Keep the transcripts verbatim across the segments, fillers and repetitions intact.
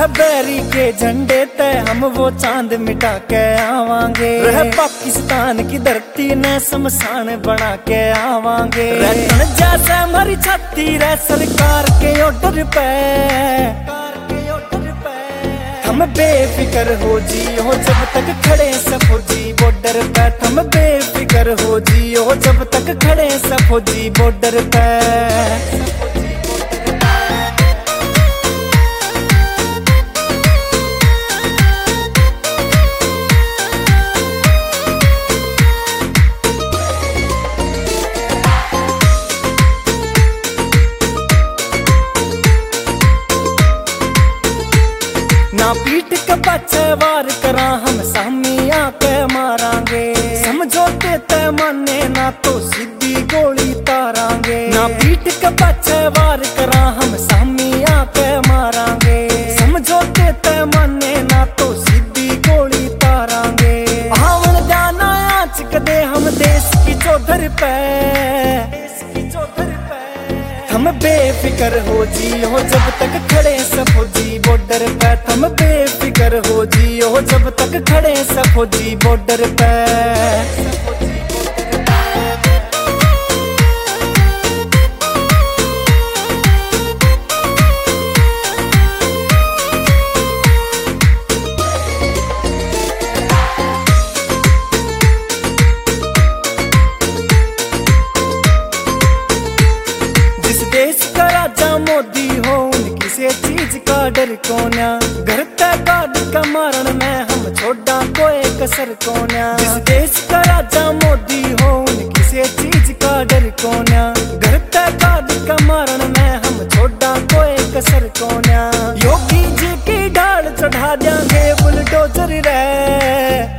रह बैरी के झंडे तय हम वो चांद मिटा के आवांगे। रह पाकिस्तान की धरती ने शमशान बना के आवांगे। जैसे हमारी छाती रह सरकार के ऑर्डर पे, हम बेफिक्र हो जियो जब तक खड़े सब फौजी बॉर्डर पे। हम बेफिक्र हो जियो जब तक खड़े सब फौजी बॉर्डर पे। ना पीठ के पीछे वार करा हम सामी आके मारांगे। समझौते तय माने ना तो सीधी गोली तारांगे। ना पीठ के पीछे वार करा हम सामी आके मारांगे। समझौते तय माने ना तो सीधी गोली तारांगे। आवन जाना आँच कदे हम देश की चौधर पे। हम बेफिक्र हो जियो जब तक खड़े सब फौजी बॉर्डर पे। हम बेफिक्र हो जियो जब तक खड़े सब फौजी बॉर्डर पे। देश का राजा मोदी हो उन किसी चीज का डर कोन्या। घर तक गाड़ का मारण में हम छोड़ा कोई कसर कोन्या। जिस देश का राजा मोदी हो उन किसी चीज का डर कोन्या। घर तक गाड़ का मारण में हम छोड़ा कोई कसर कोन्या। योगी जी की ढाल चढ़ा देंगे बुलडोजर रे।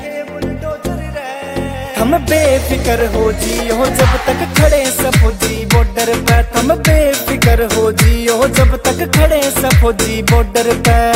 हम बेफिक्र हो जियो जब तक खड़े सब फौजी बॉर्डर पे। हम बेफिक्र हो जियो जब तक खड़े सब फौजी बॉर्डर पे।